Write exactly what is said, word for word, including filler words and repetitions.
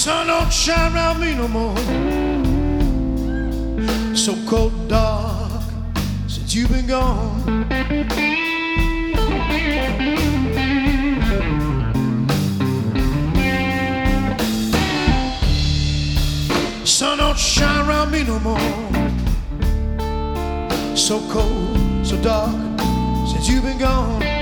Sun don't shine around me no more. So cold and dark since you've been gone. Sun don't shine around me no more. So cold, so dark since you've been gone.